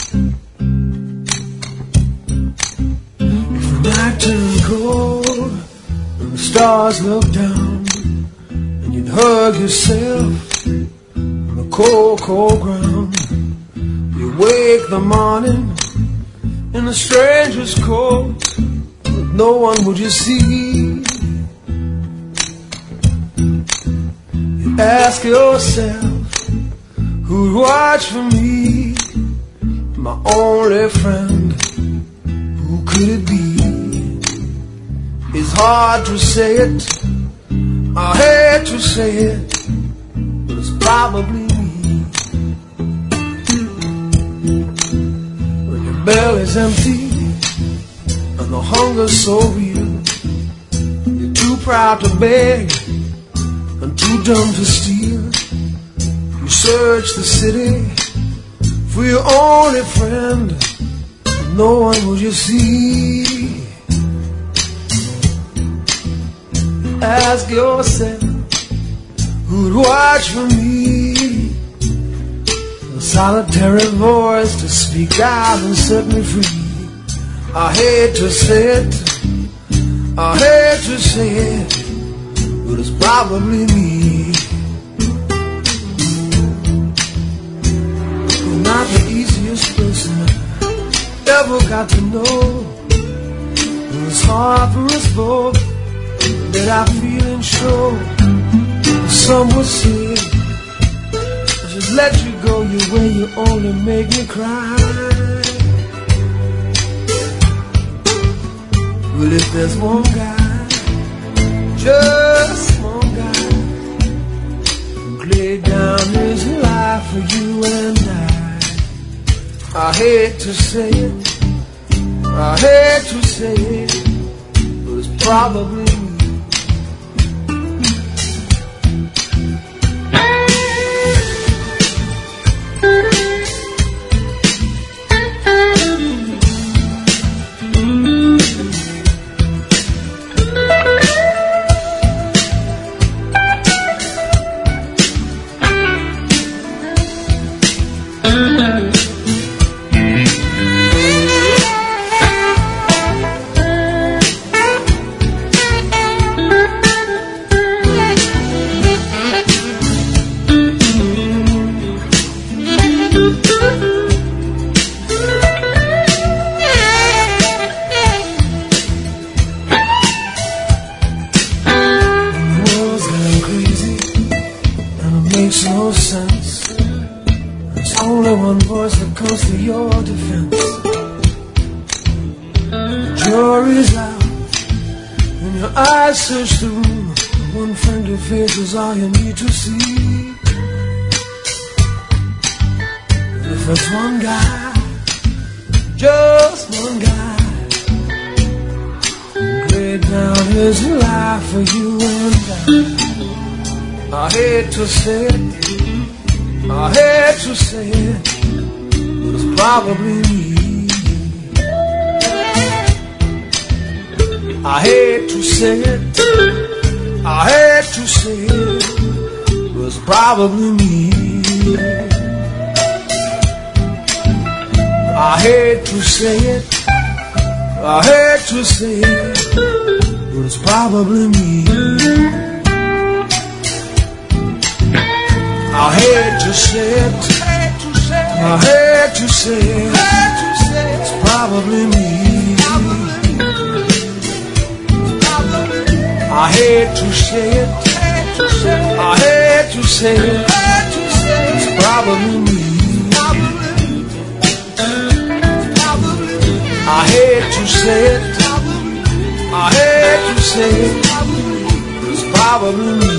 If the night turned cold and the stars looked down, and you'd hug yourself on the cold, cold ground, you wake the morning in a stranger's coat, with no one would you see. You ask yourself, who'd watch for me, my only friend, who could it be? It's hard to say it, I hate to say it, but it's probably me. When your belly's empty and the hunger's so real, you're too proud to beg and too dumb to steal. You search the city for your only friend, but no one will you see. Ask yourself, who'd watch for me? A solitary voice to speak out and set me free. I hate to say it, I hate to say it, but it's probably me. You're not the easiest person I ever got to know. It's hard for us both that I feel and show. Some would say, I just let you go your way, you only make me cry. Well, if there's one guy, just one guy, who laid down his life for you and I hate to say it, I hate to say it, but it's probably me. Makes no sense. There's only one voice that comes to your defense. The jury's out and your eyes search the room. One friendly face is all you need to see. If there's one guy, just one guy, who laid down his life for you and I hate to say it, I hate to say it, but it's probably me. I hate to say it, I hate to say it, but it's probably me. I hate to say it, I hate to say it, but it's probably me. I hate to say it, I hate to say it, it's probably me. I hate to say it, I hate to say it, it's probably me. I hate to say it, I hate to say it, it's probably me.